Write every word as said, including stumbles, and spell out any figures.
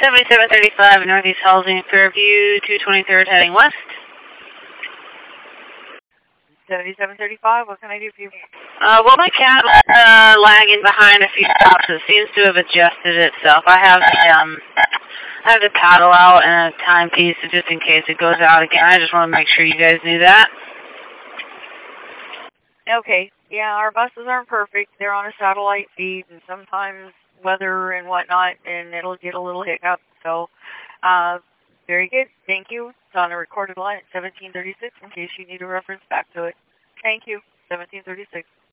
seventy-seven thirty-five Northeast Halsey, Fairview, two twenty-third heading west. seventy-seven thirty-five, what can I do for you? Uh, well, my cat uh, lagging behind a few stops. It seems to have adjusted itself. I have the, um, I have the paddle out and a timepiece just in case it goes out again. I just want to make sure you guys knew that. Okay, yeah, our buses aren't perfect. They're on a satellite feed, and sometimes weather and whatnot, and it'll get a little hiccup. So, uh, very good. Thank you. It's on a recorded line at seventeen thirty-six in case you need a reference back to it. Thank you. seventeen thirty-six.